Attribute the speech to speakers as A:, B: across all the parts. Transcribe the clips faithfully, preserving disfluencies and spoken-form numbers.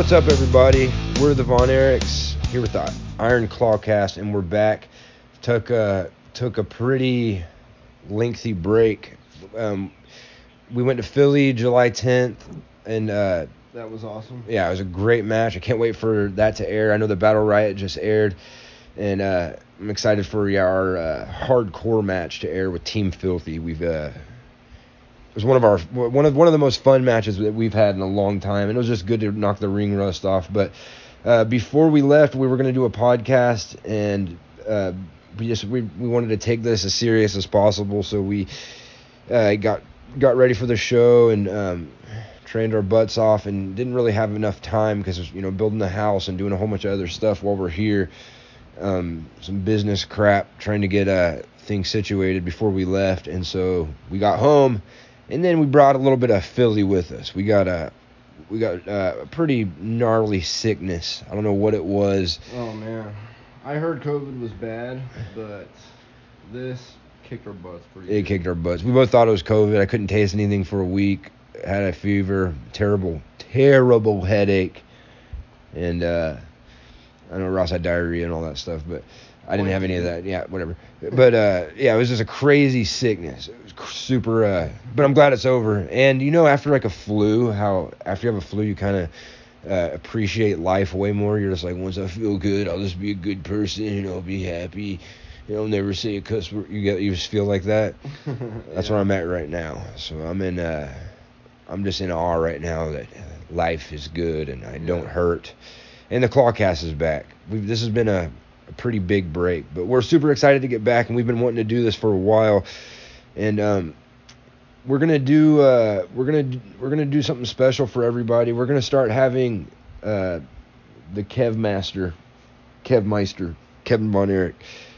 A: What's up, everybody? We're the Von Erichs here with the Iron Claw Cast, and we're back. Took a took a pretty lengthy break. Um, we went to Philly July tenth, and uh,
B: that was awesome.
A: Yeah, it was a great match. I can't wait for that to air. I know the Battle Riot just aired, and uh, I'm excited for yeah, our uh, hardcore match to air with Team Filthy. We've uh, it was one of our one of one of the most fun matches that we've had in a long time, and it was just good to knock the ring rust off. But uh, before we left, we were going to do a podcast, and uh, we just we, we wanted to take this as serious as possible, so we uh, got got ready for the show and um, trained our butts off, and didn't really have enough time because you know building the house and doing a whole bunch of other stuff while we're here. Um, some business crap, trying to get uh, things situated before we left, and so we got home. And then we brought a little bit of Philly with us. We got a, we got a pretty gnarly sickness. I don't know what it was.
B: Oh man, I heard COVID was bad, but this kicked our butts pretty.
A: It
B: good.
A: kicked our butts. We both thought it was COVID. I couldn't taste anything for a week. Had a fever, terrible, terrible headache, and uh, I know Ross had diarrhea and all that stuff, but I didn't have any of that. Yeah, whatever. But uh, yeah, it was just a crazy sickness. It was super. Uh, but I'm glad it's over. And you know, after like a flu, how after you have a flu, you kind of uh, appreciate life way more. You're just like, once I feel good, I'll just be a good person. You know, be happy. You know, never say a cuss word. You get, you just feel like that. That's
B: Yeah.
A: where I'm at right now. So I'm in. Uh, I'm just in awe right now that life is good and I
B: Yeah.
A: don't hurt. And the Clawcast is back. We've, this has been a, a pretty big break, but we're super excited to get back, and we've been wanting to do this for a while. And um, we're gonna do uh, we're gonna we're gonna do something special for everybody. We're gonna start having uh, the Kev Master, Kev Meister, Kevin Von Erich,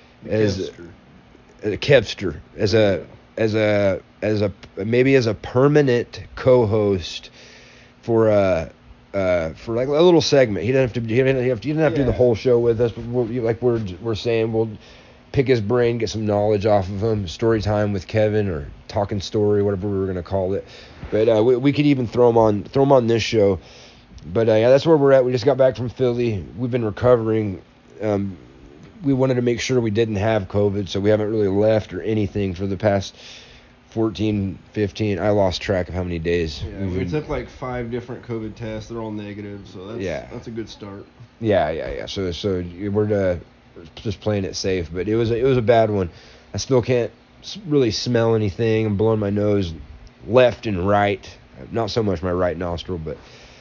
A: as
B: Kevster.
A: a Kevster, as a as a as a maybe as a permanent co-host for uh uh for like a little segment. He doesn't have to he doesn't have to, he doesn't have to do the
B: Yeah.
A: whole show with us, but we'll, like we're we're saying, we'll pick his brain, get some knowledge off of him, story time with Kevin, or talking story, whatever we were gonna call it. But uh, we we could even throw him on throw him on this show. But uh, yeah, that's where we're at. We just got back from Philly. We've been recovering. Um, we wanted to make sure we didn't have COVID, so we haven't really left or anything for the past fourteen, fifteen. I lost track of how many days.
B: Yeah,
A: we've
B: we
A: been-
B: took like five different COVID tests. They're all negative, so that's
A: Yeah.
B: that's a good start.
A: Yeah, yeah, yeah. So, so we're uh, just playing it safe, but it was a, it was a bad one. I still can't s- really smell anything. I'm blowing my nose left and right. Not so much my right nostril, but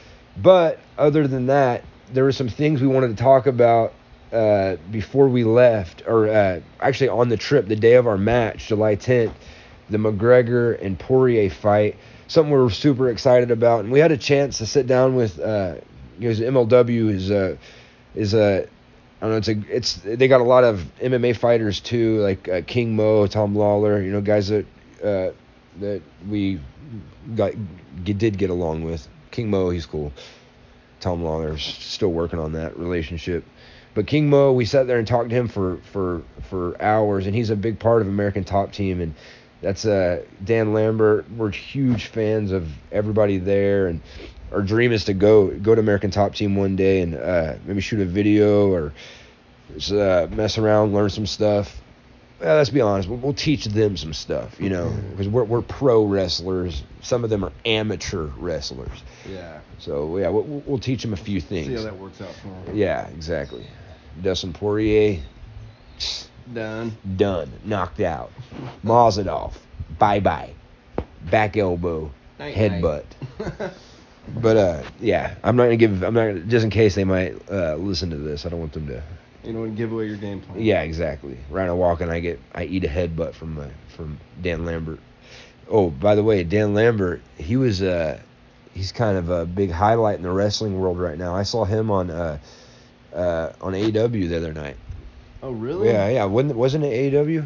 A: but other than that, there were some things we wanted to talk about uh, before we left, or uh, actually on the trip, the day of our match, July tenth, the McGregor and Poirier fight. Something we were super excited about, and we had a chance to sit down with. Uh, you know, M L W is a is a I don't know. It's a it's they got a lot of M M A fighters too, like uh, King Mo, Tom Lawler. You know, guys that uh, that we got did get along with. King Mo, he's cool. Tom Lawler's still working on that relationship. But King Mo, we sat there and talked to him for for for hours, and he's a big part of American Top Team, and that's uh Dan Lambert. We're huge fans of everybody there, and our dream is to go go to American Top Team one day and uh, maybe shoot a video or just, uh, mess around, learn some stuff. Well, let's be honest, we'll, we'll teach them some stuff, you know, because we're we're pro wrestlers. Some of them are amateur wrestlers.
B: Yeah.
A: So yeah, we'll, we'll teach them a few things.
B: See how that works out for him.
A: Yeah, exactly. Dustin Poirier,
B: Done.
A: done, knocked out. Mazadov, bye bye. Back elbow,
B: Night,
A: headbutt.
B: night.
A: But uh, yeah, I'm not gonna give. I'm not gonna, just in case they might uh, listen to this. I don't want them to.
B: You don't want to give away your game plan.
A: Yeah, exactly. Ryan walk and I get I eat a headbutt from uh, from Dan Lambert. Oh, by the way, Dan Lambert, he was uh he's kind of a big highlight in the wrestling world right now. I saw him on uh uh on A E W the other night.
B: Oh really?
A: Yeah, yeah. Wasn't wasn't it A E W?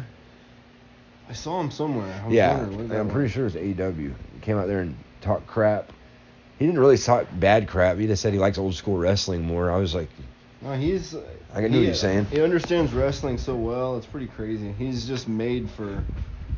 B: I saw him somewhere. I was
A: Yeah,
B: wondering what that
A: I'm pretty
B: was.
A: sure it's A E W. He came out there and talked crap. He didn't really talk bad crap. He just said he likes old school wrestling more. I was like,
B: No, he's.
A: I knew
B: he,
A: what he was saying.
B: He understands wrestling so well. It's pretty crazy. He's just made for,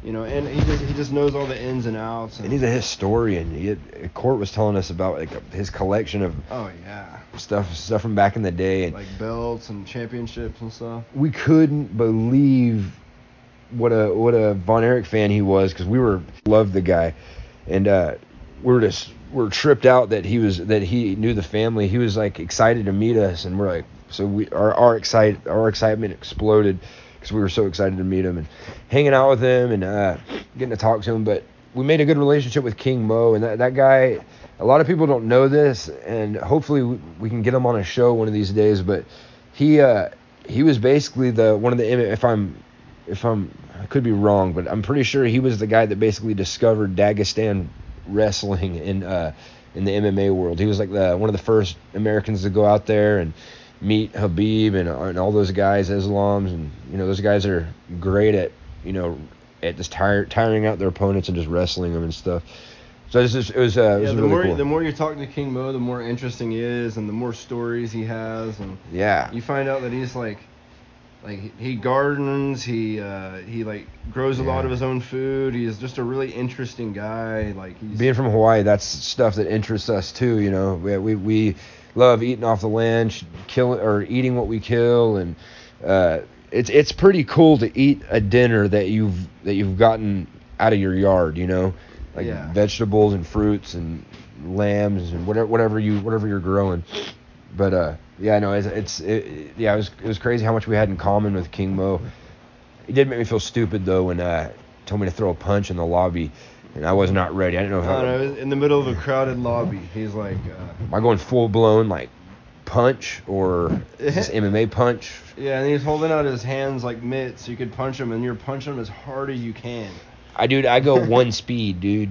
B: You know, and he just he just knows all the ins and outs. And,
A: and he's a historian. He had, Court was telling us about like his collection of
B: oh yeah,
A: stuff stuff from back in the day, and
B: like belts and championships and stuff.
A: We couldn't believe what a what a Von Erich fan he was, because we were loved the guy, and uh, we were just we were tripped out that he was that he knew the family. He was like excited to meet us, and we're like, so we our our excite our excitement exploded. Because we were so excited to meet him and hanging out with him and uh, getting to talk to him. But we made a good relationship with King Mo, and that, that guy, a lot of people don't know this, and hopefully we, we can get him on a show one of these days. But he uh, he was basically the one of the if I'm if I'm I could be wrong, but I'm pretty sure he was the guy that basically discovered Dagestan wrestling in uh, in the M M A world. He was like the one of the first Americans to go out there and meet Habib and, and all those guys, Islams, and you know those guys are great at you know at just tire, tiring out their opponents and just wrestling them and stuff. So this is, it was uh, it
B: yeah,
A: was
B: the
A: really
B: more
A: cool.
B: the more you talk to King Mo, the more interesting he is, and the more stories he has, and
A: yeah,
B: you find out that he's like like he, he gardens, he uh, he like grows a
A: yeah.
B: lot of his own food. He's just a really interesting guy. Like he's
A: being from Hawaii, that's stuff that interests us too. You know, we we, we love eating off the land, kill or eating what we kill, and uh, it's it's pretty cool to eat a dinner that you've that you've gotten out of your yard. You know, like
B: yeah.
A: vegetables and fruits and lambs and whatever whatever you whatever you're growing. But uh, yeah, no, it's, it's it, yeah, it was it was crazy how much we had in common with King Mo. He did make me feel stupid though when uh told me to throw a punch in the lobby. And I was not ready. I didn't know how.
B: No, no, it was in the middle of a crowded lobby. He's like, uh,
A: am I going full blown like punch or is this M M A punch?
B: Yeah, and he's holding out his hands like mitts so you could punch him, and you're punching him as hard as you can.
A: I dude, I go one speed, dude.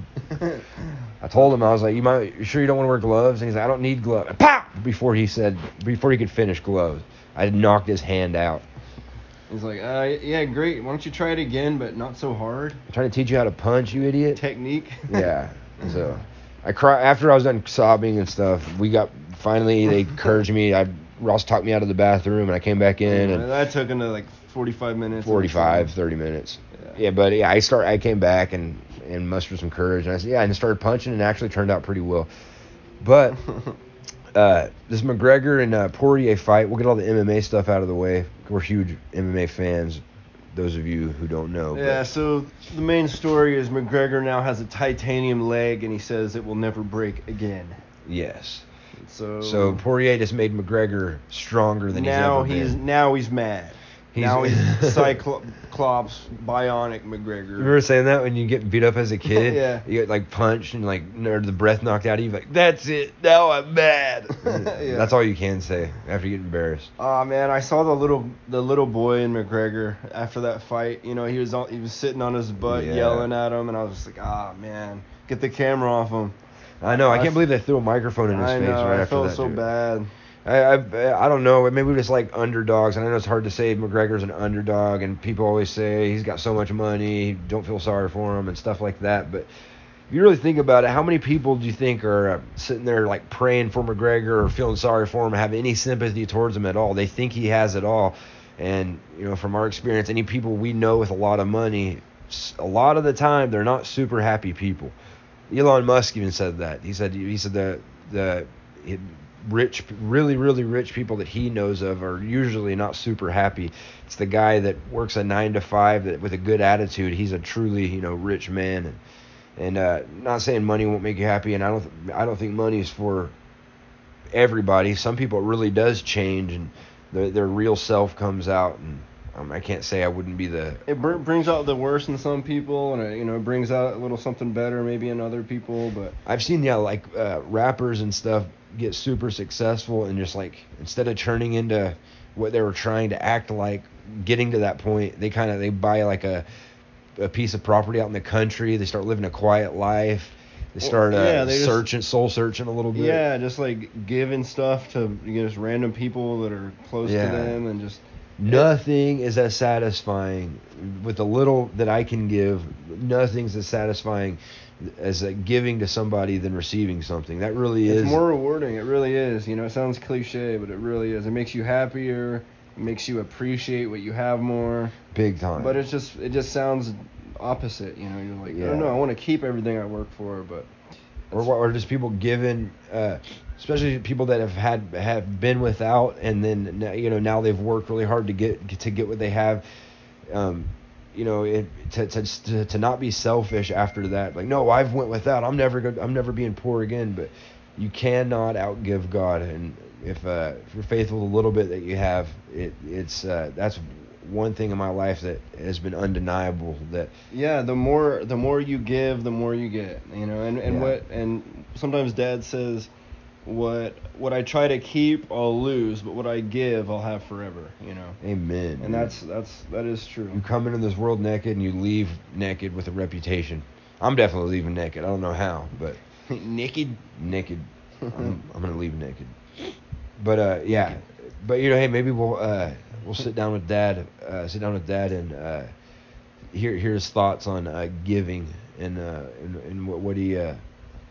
A: I told him I was like, you might, you sure you don't want to wear gloves? And he's like, I don't need gloves. Pop! Before he said, before he could finish gloves, I knocked his hand out.
B: He's like, uh, yeah, great. Why don't you try it again, but not so hard?
A: I'm trying to teach you how to punch, you idiot.
B: Technique.
A: Yeah. So I cry after I was done sobbing and stuff. We got finally they encouraged me. I Ross talked me out of the bathroom and I came back in and
B: that took into like forty-five minutes.
A: forty-five, thirty minutes.
B: Yeah.
A: yeah, but yeah, I start. I came back and and mustered some courage and I said yeah, and started punching and it actually turned out pretty well. But uh, this McGregor and uh, Poirier fight, we'll get all the M M A stuff out of the way. We're huge M M A fans. Those of you who don't know.
B: Yeah,
A: but.
B: so the main story is McGregor now has a titanium leg, and he says it will never break again.
A: Yes.
B: So
A: So Poirier just made McGregor stronger than
B: now
A: he's ever
B: he's
A: been.
B: now he's mad.
A: He's,
B: now he's Cyclops, bionic McGregor.
A: You remember saying that when you get beat up as a kid?
B: Yeah.
A: You get like punched and like or the breath knocked out of you. Like that's it. Now I'm mad.
B: Yeah.
A: That's all you can say after you get embarrassed.
B: Oh man, I saw the little the little boy in McGregor after that fight. You know, he was on, he was sitting on his butt
A: Yeah.
B: yelling at him, and I was just like, ah man, get the camera off him.
A: I know. I,
B: I
A: can't
B: f-
A: believe they threw a microphone in his
B: I
A: face
B: know,
A: right
B: I
A: after
B: felt
A: that.
B: so
A: dude.
B: bad.
A: I, I I don't know. Maybe we're just like underdogs, and I know it's hard to say McGregor's an underdog, and people always say he's got so much money, don't feel sorry for him, and stuff like that. But if you really think about it, how many people do you think are uh, sitting there like praying for McGregor or feeling sorry for him, or have any sympathy towards him at all? They think he has it all, and you know, from our experience, any people we know with a lot of money, a lot of the time they're not super happy people. Elon Musk even said that. He said he said the the it, rich, really, really rich people that he knows of are usually not super happy. It's the guy that works a nine to five that with a good attitude. He's a truly, you know, rich man. And, and uh, not saying money won't make you happy. And I don't, I don't think money is for everybody. Some people it really does change, and their their real self comes out. And um, I can't say I wouldn't be the.
B: It br- brings out the worst in some people, and it, you know, brings out a little something better maybe in other people. But
A: I've seen yeah, like uh, rappers and stuff get super successful and just like instead of turning into what they were trying to act like, getting to that point, they kind of they buy like a a piece of property out in the country. They start living a quiet life. They start uh,
B: yeah, they just-
A: searching, soul searching a little bit.
B: yeah, just like giving stuff to you know, just random people that are close
A: Yeah.
B: to them, and just
A: Nothing is as satisfying with the little that I can give. Nothing's as satisfying as uh, giving to somebody than receiving something. That really
B: it's
A: is
B: more rewarding. It really is. You know, it sounds cliche, but it really is. It makes you happier. It makes you appreciate what you have more.
A: big time.
B: But it's just it just sounds opposite. You know, you're like,
A: Yeah.
B: I don't know, I want to keep everything I work for, but
A: or or just people giving, uh, especially people that have had have been without, and then now- you know now they've worked really hard to get to get what they have. Um, you know, it, to, to to not be selfish after that. Like, no, I've went without. I'm never gonna, I'm never being poor again. But you cannot outgive God, and if uh, if you're faithful to the little bit that you have, it it's uh, that's one thing in my life that has been undeniable. That
B: yeah, the more the more you give, the more you get. You know, and and
A: Yeah.
B: what and sometimes Dad says, what what I try to keep, I'll lose, but what I give, I'll have forever. You know.
A: Amen.
B: And that's that's that is true.
A: You come into this world naked and you leave naked with a reputation. I'm definitely leaving naked. I don't know how, but
B: naked.
A: naked. I'm, I'm gonna leave naked. But uh, yeah. But you know, hey, maybe we'll uh, we'll sit down with Dad. Uh, sit down with Dad and uh, hear hear his thoughts on uh, giving and uh, and, and what, what he. Uh,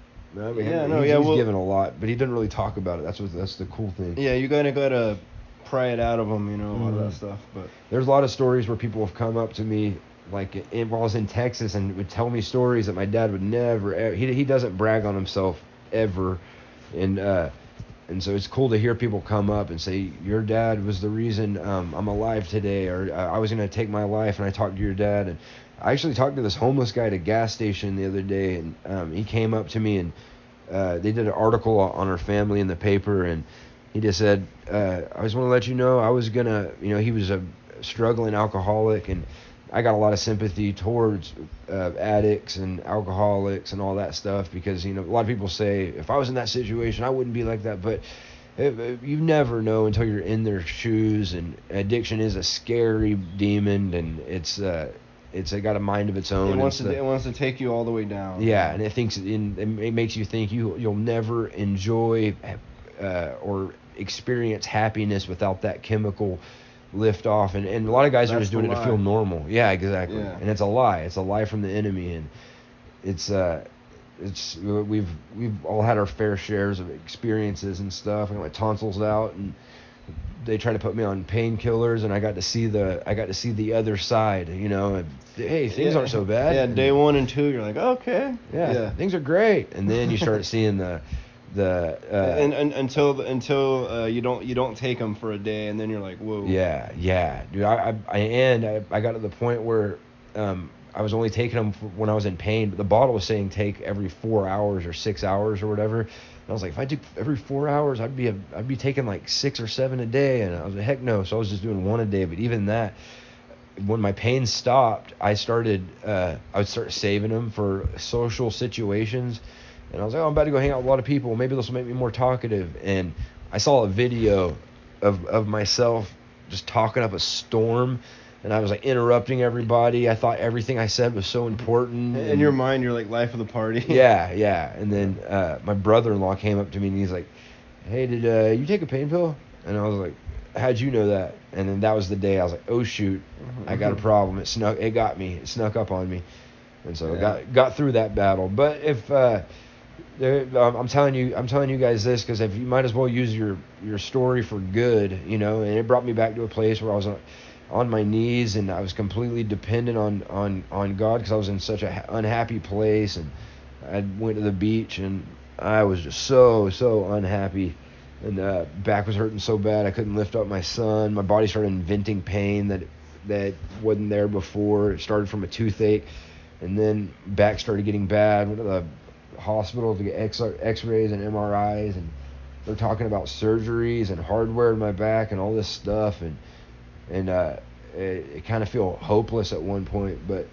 A: I mean,
B: Yeah,
A: he's,
B: no, yeah,
A: he's
B: well-
A: given a lot, but he doesn't really talk about it. That's what that's the cool thing.
B: Yeah, you kind of gotta pry it out of them. You know, a lot of
A: Mhm.
B: that stuff. But
A: There's a lot of stories where people have come up to me, like in, while I was in Texas, and would tell me stories that my dad would never. Ever, he he doesn't brag on himself ever, and uh, and so it's cool to hear people come up and say, your dad was the reason um, I'm alive today, or uh, I was gonna take my life, and I talked to your dad, and I actually talked to this homeless guy at a gas station the other day, and um, he came up to me and uh, they did an article on our family in the paper, and he just said, uh, I just want to let you know I was gonna, you know, he was a struggling alcoholic, and I got a lot of sympathy towards uh, addicts and alcoholics and all that stuff, because you know a lot of people say if I was in that situation I wouldn't be like that, but it, it, you never know until you're in their shoes, and addiction is a scary demon, and it's uh, it's uh, got a mind of its own.
B: it
A: and
B: wants to
A: stuff.
B: it wants to take you all the way down.
A: Yeah, and it thinks in, it makes you think you you'll never enjoy uh, or experience happiness without that chemical lift off, and, and a lot of guys are
B: That's
A: just doing
B: the
A: it to feel
B: lie.
A: normal. Yeah, exactly.
B: Yeah.
A: And it's a lie. It's a lie from the enemy, and it's uh it's we've we've all had our fair shares of experiences and stuff. I got my tonsils out, and they tried to put me on painkillers, and I got to see the I got to see the other side. You know, and, hey, things
B: Yeah.
A: aren't so bad.
B: Yeah,
A: And-
B: day one and two, you're like, okay.
A: yeah,
B: Yeah.
A: things are great, and then you start seeing the the uh,
B: and, and until until uh, you don't you don't take them for a day, and then you're like, whoa.
A: yeah, yeah, dude. I I, I and I, I got to the point where um I was only taking them for when I was in pain, but the bottle was saying take every four hours or six hours or whatever. And I was like, if I took every four hours, I'd be a, I'd be taking like six or seven a day, and I was like, heck no. So I was just doing one a day. But even that, when my pain stopped, I started uh, I would start saving them for social situations, and I was like, oh, I'm about to go hang out with a lot of people. Maybe this will make me more talkative. And I saw a video of of myself just talking up a storm, and I was like interrupting everybody. I thought everything I said was so important.
B: In your mind, you're like life of the party.
A: Yeah, yeah. And then uh, my brother-in-law came up to me and he's like, hey, did uh, you take a pain pill? And I was like, how'd you know that? And then that was the day I was like, oh shoot, I got a problem. It snuck, it got me, it snuck up on me, and so
B: Yeah.
A: got got through that battle. But if uh, there, um, I'm telling you, I'm telling you guys this because if you might as well use your your story for good, you know. And it brought me back to a place where I was on, on my knees and I was completely dependent on on on God because I was in such a ha- unhappy place, and I went to the beach and I was just so so unhappy. And uh, back was hurting so bad I couldn't lift up my son. My body started inventing pain that that wasn't there before. It started from a toothache, and then back started getting bad. Went to the hospital to get X- X-rays and M R Is, and they're talking about surgeries and hardware in my back and all this stuff, and and uh, it, it kind of feel hopeless at one point, but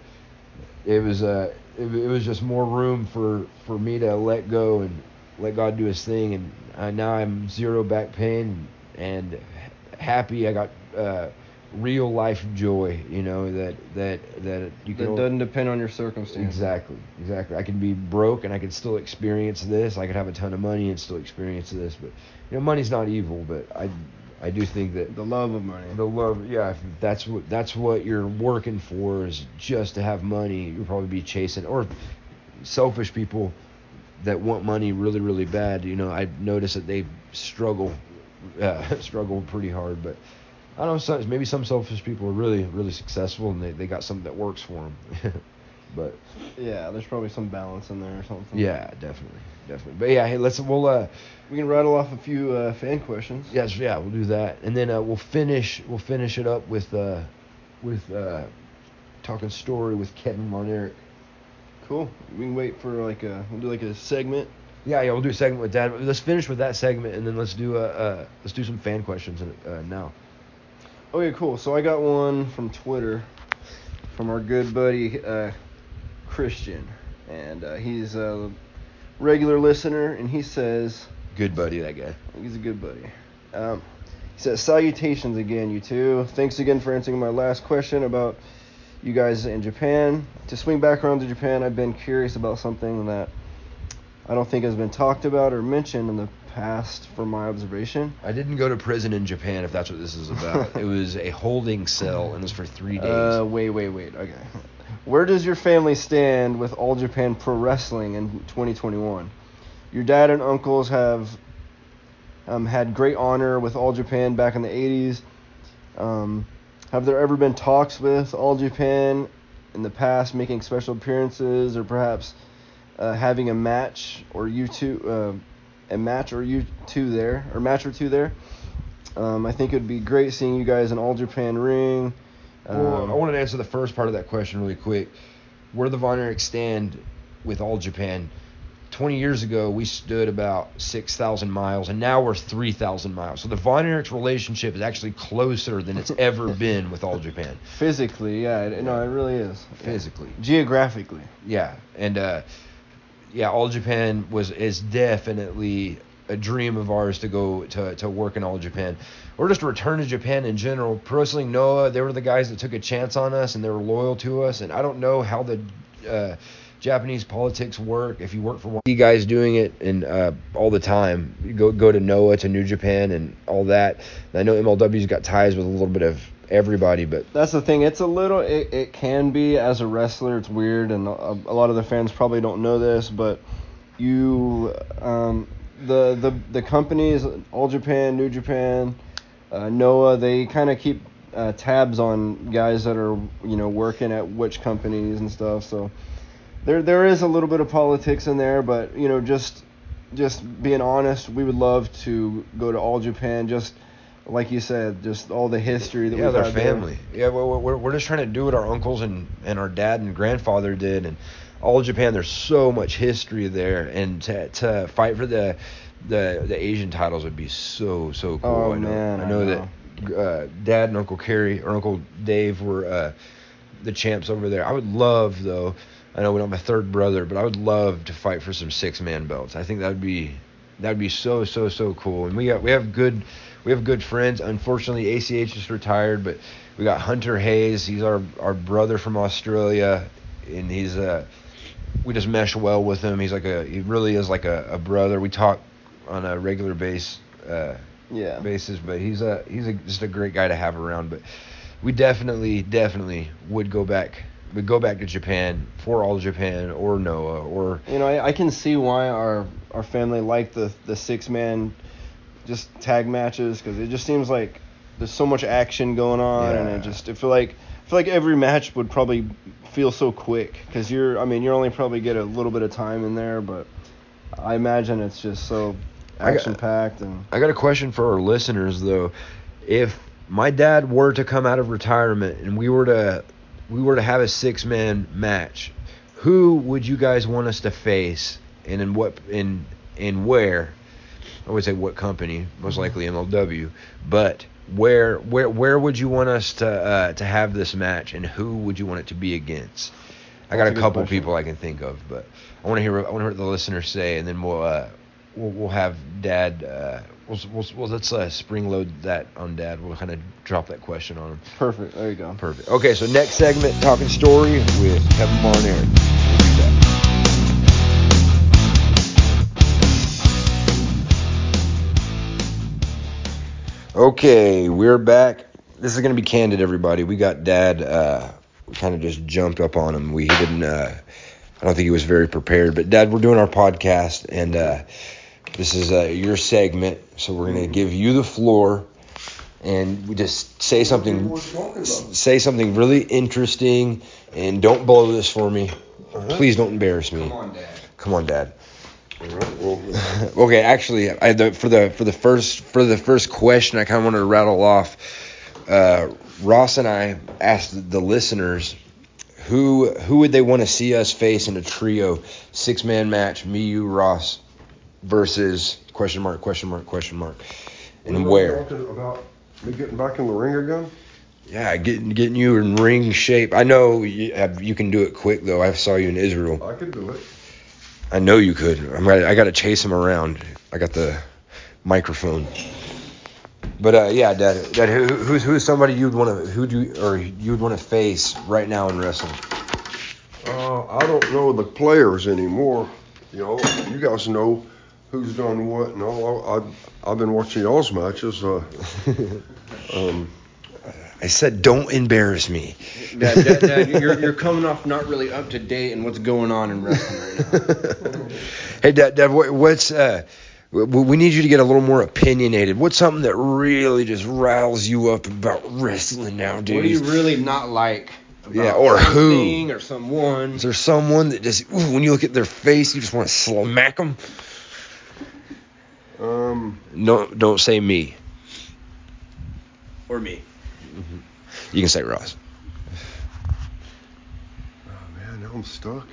A: it was uh it, it was just more room for for me to let go and let God do His thing, and uh, now I'm zero back pain and happy. I got uh, real life joy, you know, that that that you can
B: That
A: al-
B: doesn't depend on your circumstances.
A: exactly exactly. I can be broke and I can still experience this. I could have a ton of money and still experience this, but you know, money's not evil, but I I do think that
B: The love of money.
A: the love, yeah, if that's what that's what you're working for is just to have money. You'll probably be chasing, or selfish people that want money really really bad. You know, I notice that they struggle, uh, struggle pretty hard. But I don't know, some, maybe some selfish people are really really successful and they, they got something that works for them. But
B: yeah, there's probably some balance in there or something.
A: yeah, definitely, definitely. But yeah, hey, let's we'll uh
B: We can rattle off a few uh, fan questions.
A: yes, yeah, we'll do that, and then uh, we'll finish we'll finish it up with uh with uh talking story with Kevin Marnerick.
B: Cool. We can wait for like a we'll do like a segment.
A: Yeah, yeah, we'll do a segment with Dad. Let's finish with that segment, and then let's do a uh, let's do some fan questions uh, now.
B: Okay, cool. So I got one from Twitter from our good buddy uh, Christian, and uh, he's a regular listener, and he says,
A: Good buddy, that guy.
B: he's a good buddy. Um, he says, salutations again, you two. Thanks again for answering my last question about you guys in Japan. To swing back around to Japan, I've been curious about something that I don't think has been talked about or mentioned in the past from my observation.
A: I didn't go to prison in Japan, if that's what this is about. It was a holding cell, and it was for three days.
B: Uh, wait, wait, wait. Okay. Where does your family stand with All Japan Pro Wrestling in twenty twenty-one? Your dad and uncles have um, had great honor with All Japan back in the eighties. Um, have there ever been talks with All Japan in the past, making special appearances, or perhaps uh, having a match or you two, uh, a match or you two there, or match or two there? Um, I think it would be great seeing you guys in All Japan ring. Um,
A: Well, I wanted to answer the first part of that question really quick. Where the Von Erich stand with All Japan? twenty years ago, we stood about six thousand miles, and now we're three thousand miles. So the Von Erich's relationship is actually closer than it's ever been with All Japan.
B: Physically, yeah, it, no, it really is.
A: Physically.
B: Yeah. Geographically.
A: Yeah, and uh, yeah, All Japan was is definitely a dream of ours to go to, to work in All Japan, or just return to Japan in general. Pro Wrestling Noah, they were the guys that took a chance on us, and they were loyal to us. And I don't know how the uh, Japanese politics work. If you work for one, you guys doing it and uh, all the time, you go go to Noah, to New Japan, and all that. And I know M L W's got ties with a little bit of everybody, but
B: that's the thing. It's a little. It, it can be, as a wrestler, it's weird, and a, a lot of the fans probably don't know this, but you, um, the the the companies, All Japan, New Japan, uh, Noah, they kind of keep uh, tabs on guys that are you know working at which companies and stuff. So there there is a little bit of politics in there, but you know just just being honest, we would love to go to All Japan. Just like you said, just all the history that
A: yeah,
B: we've
A: they're
B: had
A: family.
B: there.
A: Yeah, well, we're we're just trying to do what our uncles and, and our dad and grandfather did, and All Japan. There's so much history there, and to to fight for the the the Asian titles would be so so cool.
B: Oh,
A: I know,
B: man,
A: I
B: I
A: know,
B: know.
A: that uh, Dad and Uncle Kerry or Uncle Dave were uh, the champs over there. I would love though. I know we don't have a third brother, but I would love to fight for some six man belts. I think that would be that would be so so so cool. And we got we have good. We have good friends. Unfortunately, A C H is retired, but we got Hunter Hayes. He's our, our brother from Australia, and he's uh we just mesh well with him. He's like a he really is like a, a brother. We talk on a regular base uh,
B: Yeah.
A: basis, but he's a he's a, just a great guy to have around. But we definitely definitely would go back. Would go back to Japan for All Japan or Noah or
B: You know, I, I can see why our our family liked the the six man just tag matches, because it just seems like there's so much action going on, and
A: Yeah.
B: it just I feel like I feel like every match would probably feel so quick, because you're I mean you're only probably get a little bit of time in there, but I imagine it's just so action packed. And
A: I got a question for our listeners though. If my dad were to come out of retirement and we were to we were to have a six man match, who would you guys want us to face, and in what in in where? I would say what company, most likely M L W, but where where where would you want us to uh, to have this match, and who would you want it to be against? I got
B: That's
A: a
B: a good
A: couple
B: question.
A: people I can think of, but I want to hear I want to hear what the listeners say, and then we'll uh, we'll, we'll have Dad. Uh, we'll, we'll, we'll let's uh, spring load that on Dad. We'll kind of drop that question on him.
B: perfect. There you go.
A: Perfect. Okay, so next segment, talking story with Kevin Marnerick. We'll do that. Okay, we're back. This is going to be candid, everybody. We got Dad, uh, we kind of just jumped up on him. We he didn't, uh, I don't think he was very prepared. But, Dad, we're doing our podcast, and uh, this is uh, your segment. So we're going to give you the floor, and we just say something, say something really interesting, and don't blow this for me. Uh-huh. Please don't embarrass me.
B: Come on, Dad.
A: Come on, Dad. All right, well, okay, actually, I, the, for the for the first for the first question, I kind of wanted to rattle off. Uh, Ross and I asked the listeners who who would they want to see us face in a trio six man match, me, you, Ross, versus question mark question mark question mark, and where?
C: Talking about me getting back in the ring again.
A: Yeah, getting getting you in ring shape. I know you, have, you can do it quick though. I saw you in Israel.
C: I can do it.
A: I know you could. I'm gonna, I got to chase him around. I got the microphone. But uh, yeah, Dad, Dad, who, who's who's somebody you'd want to who do or you'd want to face right now in wrestling?
C: Uh, I don't know the players anymore. You know, you guys know who's done what and all. I've I've been watching y'all's matches. Uh, um,
A: I said, don't embarrass me.
B: Dad, Dad, Dad you're you're coming off not really up to date in what's going on in wrestling right now.
A: Hey, Dad, Dad, what, what's uh? We need you to get a little more opinionated. What's something that really just rattles you up about wrestling nowadays?
B: What do you really not like about
A: yeah, or
B: something
A: who?
B: or someone?
A: Is there someone that just, ooh, when you look at their face, you just want to smack them?
C: Um.
A: No, don't say me.
B: Or me.
A: Mm-hmm. You can say Ross.
C: Oh man, now I'm stuck.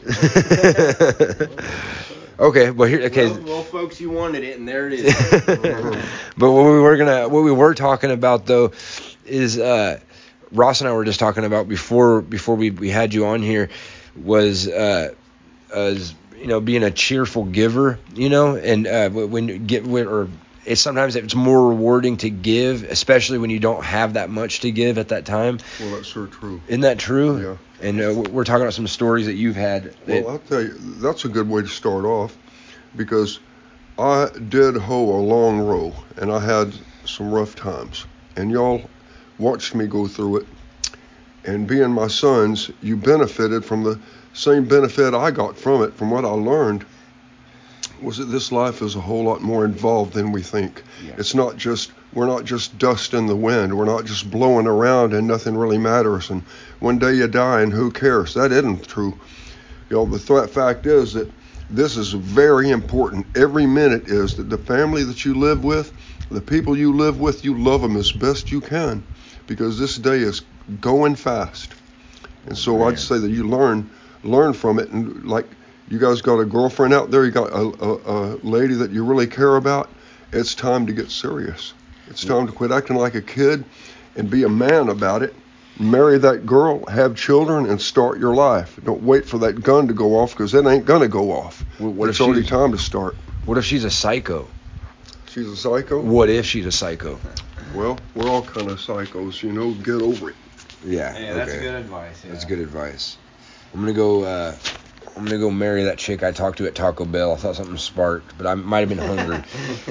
A: Okay, well here, okay.
B: Well, well, folks, you wanted it, and there it is.
A: But what we were gonna, what we were talking about though, is uh, Ross and I were just talking about before before we, we had you on here, was uh, as you know, being a cheerful giver, you know, and uh, when you get when, or it's sometimes it's more rewarding to give, especially when you don't have that much to give at that time.
C: Well, that's sure true.
A: Isn't that true?
C: Yeah.
A: And uh, we're talking about some stories that you've had. That,
C: Well, I'll tell you, that's a good way to start off, because I did hoe a long row, and I had some rough times, and y'all watched me go through it. And being my sons, you benefited from the same benefit I got from it. From what I learned, was that this life is a whole lot more involved than we think.
A: Yeah.
C: It's not just, we're not just dust in the wind. We're not just blowing around and nothing really matters. And one day you die and who cares? That isn't true. You know, the th- fact is that this is very important. Every minute is that the family that you live with, the people you live with, you love them as best you can, because this day is going fast. And so
A: Man.
C: I'd say that you learn learn from it. And like, you guys got a girlfriend out there, you got a, a, a lady that you really care about, it's time to get serious. It's time to quit acting like a kid and be a man about it. Marry that girl, have children, and start your life. Don't wait for that gun to go off, because it ain't going to go off.
A: What, what
C: it's
A: if
C: already
A: she's,
C: time to start.
A: What if she's a psycho?
C: She's a psycho?
A: What if she's a psycho?
C: Well, we're all kind of psychos, you know, get over it.
A: Yeah,
B: Yeah,
A: okay.
B: that's good advice. Yeah.
A: That's good advice. I'm gonna go. Uh, I'm gonna go marry that chick I talked to at Taco Bell. I thought something sparked, but I might have been hungry.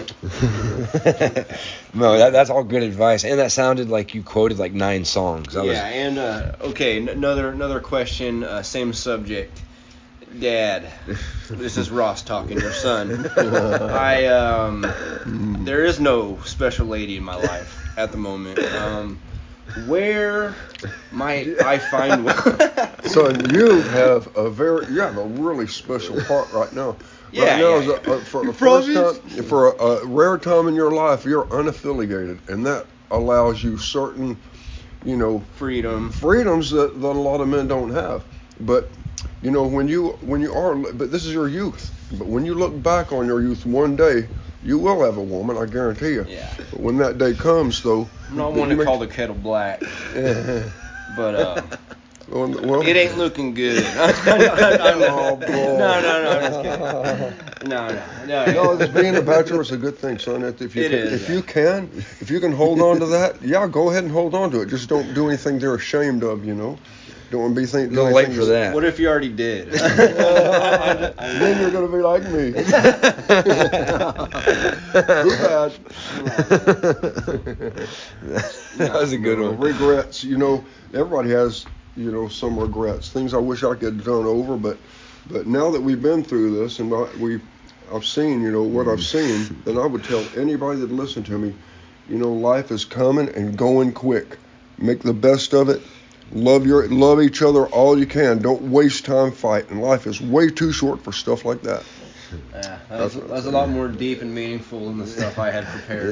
A: No, that, that's all good advice, and that sounded like you quoted like nine songs. That
B: yeah,
A: was...
B: and uh, okay, n- another another question, uh, same subject. Dad, this is Ross talking, your son. I um, there is no special lady in my life at the moment. Um, where might I find one?
C: Son, you have a very, you have a really special part right now.
B: Yeah,
C: right now
B: yeah,
C: is a,
B: yeah.
C: a, for the
B: You
C: first
B: promise?
C: time, for a, a rare time in your life, you're unaffiliated, and that allows you certain, you know,
B: Freedom.
C: freedoms that, that a lot of men don't have. But you know, when you when you are, but this is your youth. But when you look back on your youth one day, you will have a woman, I guarantee you.
B: Yeah.
C: But when that day comes, though,
B: I'm not
C: you
B: one to
C: make-
B: call the kettle black, but uh,
C: well, well,
B: it ain't looking good. Oh,
C: boy.
B: No, no, no, I'm just kidding. No, no, no.
C: No, it's being a bachelor is a good thing, son. If you
B: It
C: can,
B: is,
C: if
B: yeah.
C: you can, if you can hold on to that, yeah, go ahead and hold on to it. Just don't do anything they're ashamed of, you know. Don't want to be thinking.
A: A little late for that.
B: What if you already did?
C: Then you're gonna be like me. Too bad.
A: That was a good
C: No,
A: one.
C: Regrets, you know, everybody has, you know, some regrets. Things I wish I could have done over, but but now that we've been through this and I- we, I've seen, you know, what I've seen, then I would tell anybody that listened to me, You know, life is coming and going quick. Make the best of it. Love your love each other all you can. Don't waste time fighting. Life is way too short for stuff like that.
B: Yeah, that was, that was a lot more deep and meaningful than the stuff I had prepared.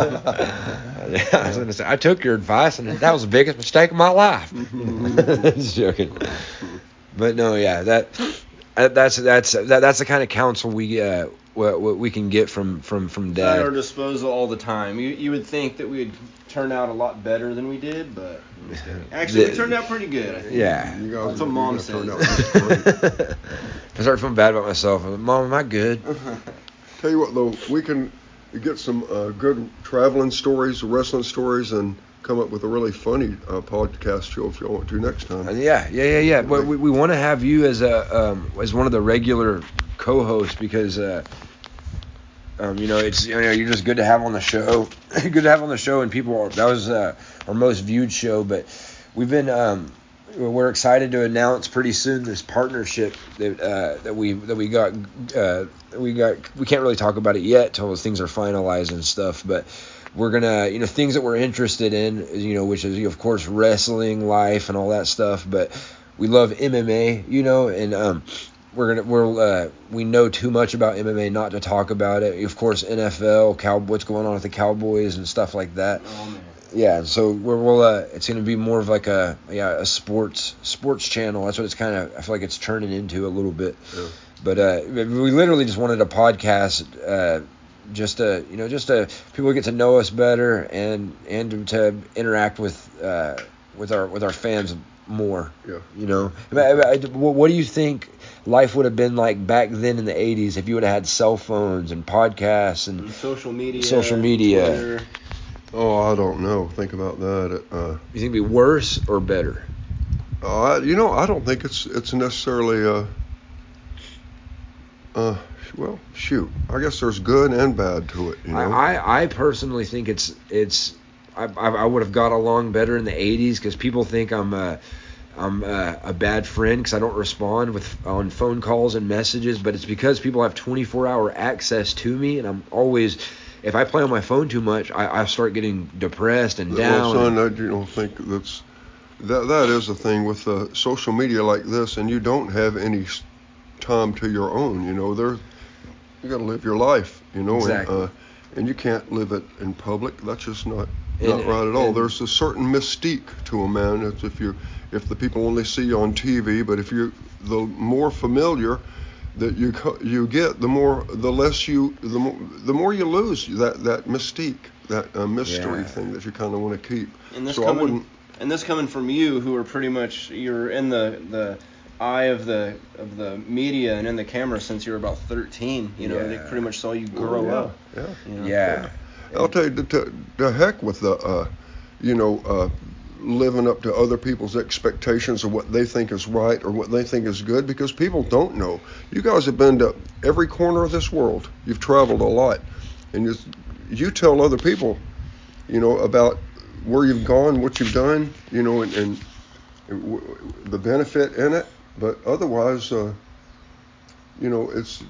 A: Yeah, I was gonna say I took your advice and that was the biggest mistake of my life. Just joking. But no, yeah, that that's that's that, that's the kind of counsel we uh what, what we can get from from from
B: At
A: Dad.
B: our disposal all the time. You you would think that we'd turn out a lot better than we did, but actually we turned out pretty good. I think.
A: Yeah.
C: You guys,
B: That's what
C: you
B: Mom
C: guys turned
B: says.
C: out just great.
A: I start feeling bad about myself. I'm like, Mom, am I good?
C: Tell you what, though, we can get some uh, good traveling stories, wrestling stories, and come up with a really funny uh, podcast show if you want to next time.
A: Uh, yeah, yeah, yeah, yeah. But we, we want to have you as a um, as one of the regular co-hosts because uh, um, you know it's you know you're just good to have on the show, good to have on the show, and people are, that was uh, our most viewed show. But we've been um, we're excited to announce pretty soon this partnership that uh, that we that we got uh, we got we can't really talk about it yet till those things are finalized and stuff, but. We're gonna, you know, things that we're interested in, you know, which is, of course, wrestling, life, and all that stuff. But we love M M A, you know, and um, we're gonna, we're, uh, we know too much about M M A not to talk about it. Of course, N F L, cow, what's going on with the Cowboys and stuff like that.
B: Oh man.
A: Yeah, so we're, we'll, uh, it's gonna be more of like a, yeah, a sports, sports channel. That's what it's kind of, I feel like it's turning into a little bit.
C: Yeah.
A: But uh, we literally just wanted a podcast. Uh, just to you know just to people get to know us better and and to interact with uh with our with our fans more.
C: Yeah.
A: You know, I mean, I, I, what do you think life would have been like back then in the eighties if you would have had cell phones and podcasts and,
B: And social media.
A: Social media.
B: Twitter.
C: Oh, I don't know. Think about that. Uh,
A: you think it'd be worse or better?
C: uh, you know, I don't think it's it's necessarily uh, uh, well, shoot. I guess there's good and bad to it. You know.
A: I, I I personally think it's it's I I, I would have got along better in the eighties because people think I'm a I'm a, a bad friend because I don't respond with on phone calls and messages, but it's because people have twenty-four hour access to me, and I'm always if I play on my phone too much, I, I start getting depressed and down.
C: Well, son, I you don't think that's that that is the thing with uh, social media like this, and you don't have any time to your own. You know, there you got to live your life. You know,
A: Exactly.
C: and, uh, and you can't live it in public. That's just not
A: And-
C: not right at all.
A: and-
C: There's a certain mystique to a man. It's if you if the people only see you on T V, but if you the more familiar that you co- you get, the more the less you the more the more you lose that that mystique, that uh, mystery
A: Yeah.
C: thing that you kind of want to keep.
B: And this
C: so I
B: coming,
C: wouldn't.
B: and this coming from you, who are pretty much you're in the the eye of the of the media and in the camera since you were about thirteen. You know,
A: Yeah.
B: they pretty much saw you grow
C: yeah,
B: up.
C: Yeah.
B: You know?
A: Yeah.
C: I'll tell you, the, the, the heck with the, uh, you know, uh, living up to other people's expectations of what they think is right or what they think is good, because people don't know. You guys have been to every corner of this world. You've traveled a lot, and you, you tell other people, you know, about where you've gone, what you've done, you know, and, and w- the benefit in it. But otherwise, uh, you know, it's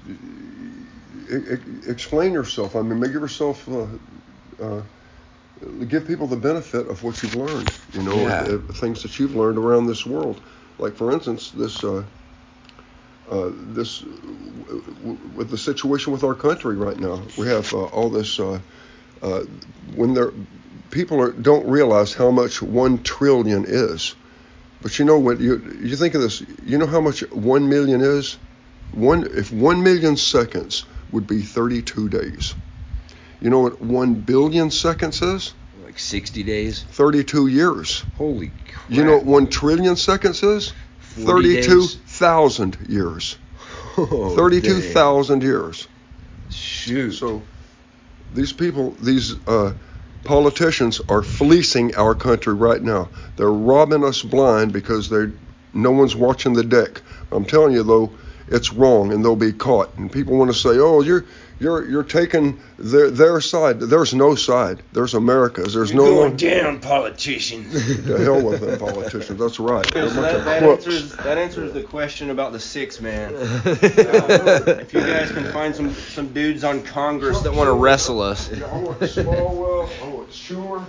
C: e- e- explain yourself. I mean, make yourself. Uh, uh, give people the benefit of what you've learned, you know,
A: Yeah.
C: uh, things that you've learned around this world. Like, for instance, this, uh, uh, this, w- w- with the situation with our country right now, we have uh, all this. Uh, uh, when there, people are, don't realize how much one trillion is. But you know what? You you think of this. You know how much one million is? One if one million seconds would be thirty-two days. You know what one billion seconds is?
A: Like sixty days.
C: thirty-two years.
A: Holy crap.
C: You know what one trillion seconds is?
A: forty
C: thirty-two
A: days.
C: thousand years.
A: Oh,
C: thirty-two
A: dang.
C: thousand years.
A: Shoot.
C: So these people, these uh, politicians are fleecing our country right now. They're robbing us blind because they no one's watching the deck. I'm telling you, though, it's wrong, and they'll be caught. And people want to say, "Oh, you're you're you're taking their their side." There's no side. There's America's. There's
A: You're
C: no
A: going
C: one.
A: down, politicians.
C: To hell with them politicians. That's right. They're a
B: So
C: bunch
B: that,
C: of
B: that
C: crooks.
B: answers that answers the question about the six man. Uh, if you guys can find some some dudes on Congress that want to wrestle us.
C: Yeah, I want Smallwell. I want Schumer.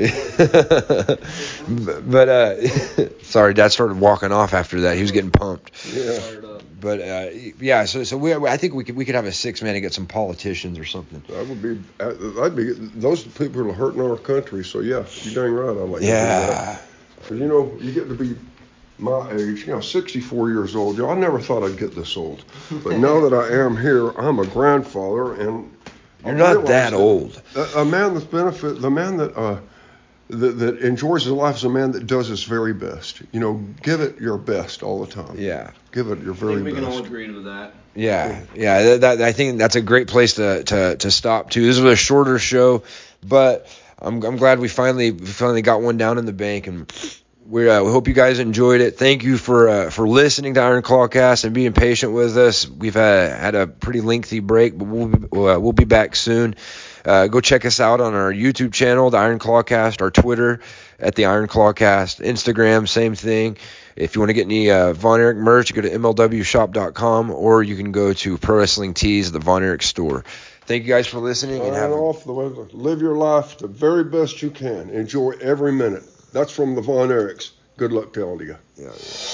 A: but uh, sorry, Dad started walking off after that. He was getting pumped.
C: Yeah.
A: But uh, yeah, so so we I think we could we could have a six man and get some politicians or something.
C: That would be. That'd be. Those people are hurting our country. So yeah, you're dang right. I'd like
A: Yeah.
C: to do that. Because you know, you get to be my age, you know, sixty-four years old. I never thought I'd get this old, but now that I am here, I'm a grandfather, and
A: you're not that old.
C: A, a man that's benefit, the man that uh, that, that enjoys his life is a man that does his very best. You know, give it your best all the time.
A: Yeah.
C: Give it your very
B: I think we
C: best.
B: can all agree to that.
A: Yeah, yeah. That, that I think that's a great place to, to, to stop too. This was a shorter show, but I'm I'm glad we finally we finally got one down in the bank, and we uh, we hope you guys enjoyed it. Thank you for uh, for listening to Iron Claw Cast and being patient with us. We've uh, had a pretty lengthy break, but we'll be, uh, we'll be back soon. Uh, go check us out on our YouTube channel, the Iron Claw Cast, our Twitter at the Iron Claw Cast, Instagram, same thing. If you want to get any uh, Von Erich merch, you go to M L W shop dot com, or you can go to Pro Wrestling Tees, the Von Erich store. Thank you guys for listening.
C: Sign
A: and have
C: off the live your life the very best you can. Enjoy every minute. That's from the Von Erichs. Good luck to all of you.
A: Yeah, yeah.